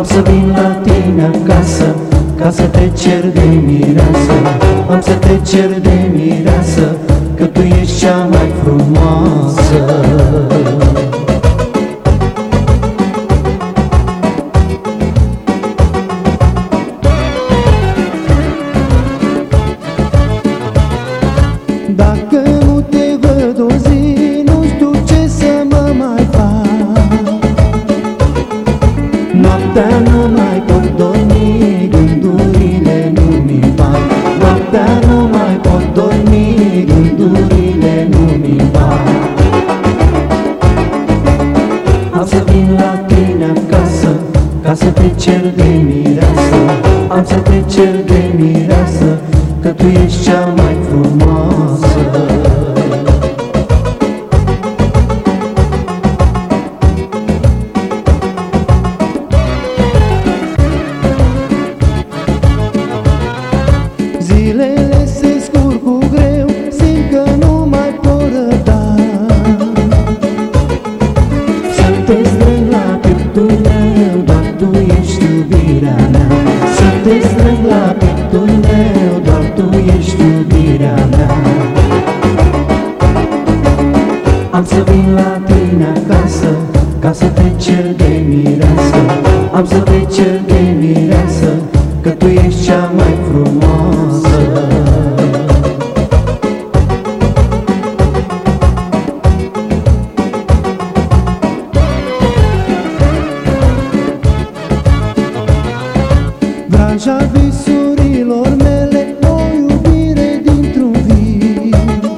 să vin la tine acasă, ca să te cer de mireasă. Am să te cer de mireasă, că tu ești cea mai frumoasă. Dacă nu te văd o zi, nu știu ce să mă mai fac. Noaptea nu mai pot dormi, gândurile nu mi bag. Noaptea nu mai pot dormi, gândurile nu mi bag. Am să vin la tine acasă, ca să te cer de mireasă. Am să te cer de mireasă, că tu ești cea mai frumoasă. Zilele se scurg cu greu, simt că nu mai pot răbda. Să te strâng la pieptul meu, doar tu ești iubirea mea. Să te strâng la pieptul meu, doar tu ești iubirea mea. Am să vin la tine acasă, ca să te cer de mireasă. Am să te cer de mireasă, că tu ești cea mai frumoasă. Vranja visurilor mele, o iubire dintr-un vis.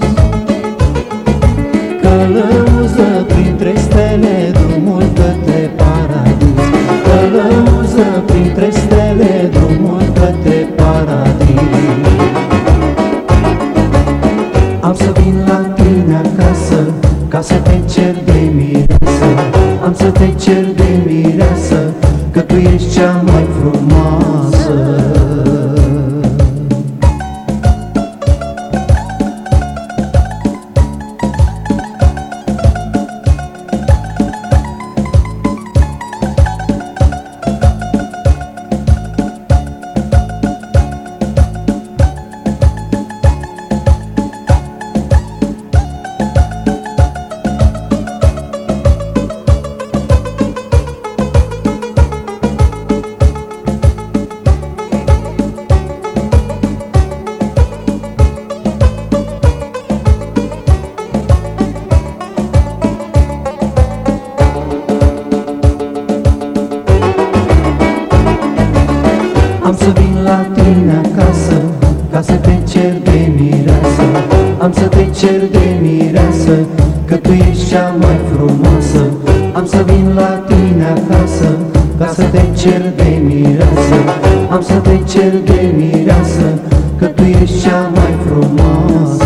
Călăuză printre stele drumul către paradis. Călăuză printre stele drumul către paradis. Am să vin la tine acasă, ca să te cer de mireasă. Am să te cer de mireasă, că tu ești cea mai frumoasă. Am să vin la tine acasă, ca să te cer de mireasă. Am să te cer de mireasă, că tu ești cea mai frumoasă. Am să vin la tine acasă, ca să te cer de mireasă. Am să te cer de mireasă, că tu ești cea mai frumoasă.